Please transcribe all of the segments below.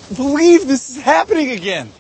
believe this is happening again.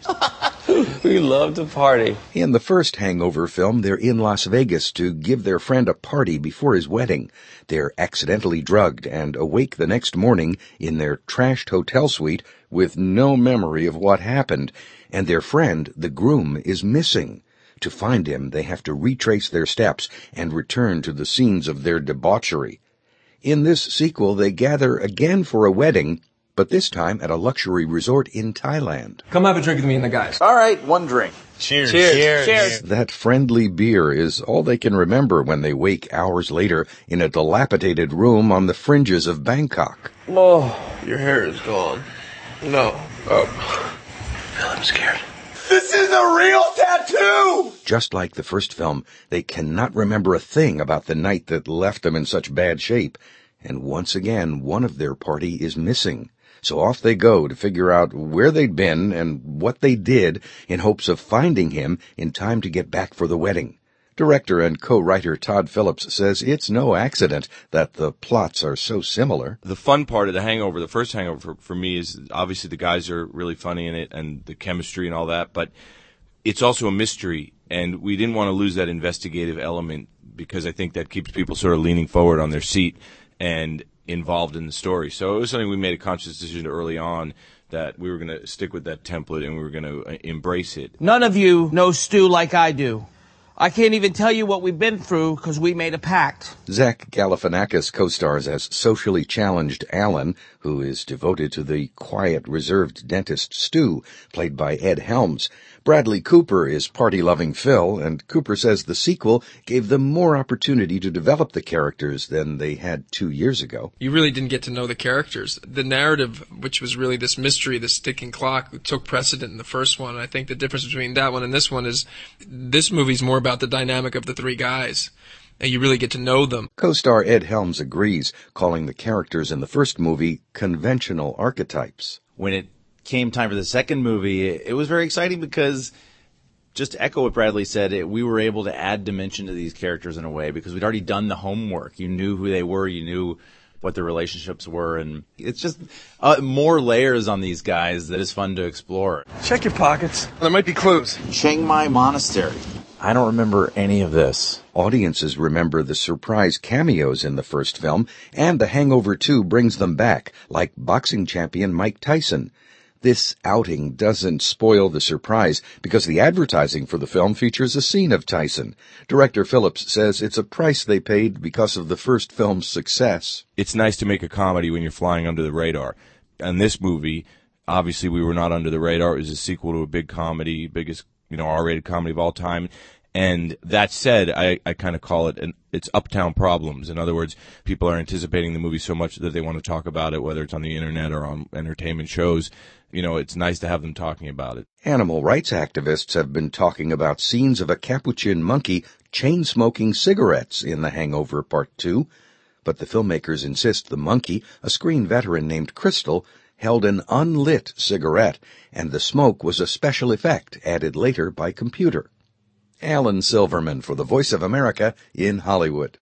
We love to party. In the first Hangover film, they're in Las Vegas to give their friend a party before his wedding. They're accidentally drugged and awake the next morning in their trashed hotel suite with no memory of what happened, and their friend, the groom, is missing. To find him, they have to retrace their steps and return to the scenes of their debauchery. In this sequel, they gather again for a wedding, but this time at a luxury resort in Thailand. Come have a drink with me and the guys. All right, one drink. Cheers. Cheers. That friendly beer is all they can remember when they wake hours later in a dilapidated room on the fringes of Bangkok. Oh, your hair is gone. No. Oh. I'm scared. This is a real tattoo! Just like the first film, they cannot remember a thing about the night that left them in such bad shape. And once again, one of their party is missing. So off they go to figure out where they'd been and what they did in hopes of finding him in time to get back for the wedding. Director and co-writer Todd Phillips says it's no accident that the plots are so similar. The fun part of The Hangover, the first Hangover for me, is obviously the guys are really funny in it and the chemistry and all that, but it's also a mystery, and we didn't want to lose that investigative element because I think that keeps people sort of leaning forward on their seat and involved in the story. So it was something we made a conscious decision early on that we were going to stick with that template and we were going to embrace it. None of you know Stu like I do. I can't even tell you what we've been through because we made a pact. Zach Galifianakis co-stars as socially challenged Alan, who is devoted to the quiet, reserved dentist Stu, played by Ed Helms. Bradley Cooper is party-loving Phil, and Cooper says the sequel gave them more opportunity to develop the characters than they had 2 years ago. You really didn't get to know the characters. The narrative, which was really this mystery, this ticking clock, took precedent in the first one. And I think the difference between that one and this one is this movie's more about the dynamic of the three guys. And you really get to know them. Co-star Ed Helms agrees, calling the characters in the first movie conventional archetypes. When it came time for the second movie, it was very exciting because, just to echo what Bradley said, we were able to add dimension to these characters in a way because we'd already done the homework. You knew who they were, you knew what their relationships were, and it's just more layers on these guys that is fun to explore. Check your pockets. There might be clues. Chiang Mai Monastery. I don't remember any of this. Audiences remember the surprise cameos in the first film, and The Hangover 2 brings them back, like boxing champion Mike Tyson. This outing doesn't spoil the surprise because the advertising for the film features a scene of Tyson. Director Phillips says it's a price they paid because of the first film's success. It's nice to make a comedy when you're flying under the radar. And this movie, obviously we were not under the radar. It was a sequel to a big comedy, biggest, R-rated comedy of all time. And that said, I kind of call it it's uptown problems. In other words, people are anticipating the movie so much that they want to talk about it, whether it's on the internet or on entertainment shows. It's nice to have them talking about it. Animal rights activists have been talking about scenes of a capuchin monkey chain-smoking cigarettes in The Hangover Part 2. But the filmmakers insist the monkey, a screen veteran named Crystal, held an unlit cigarette, and the smoke was a special effect added later by computer. Alan Silverman for the Voice of America in Hollywood.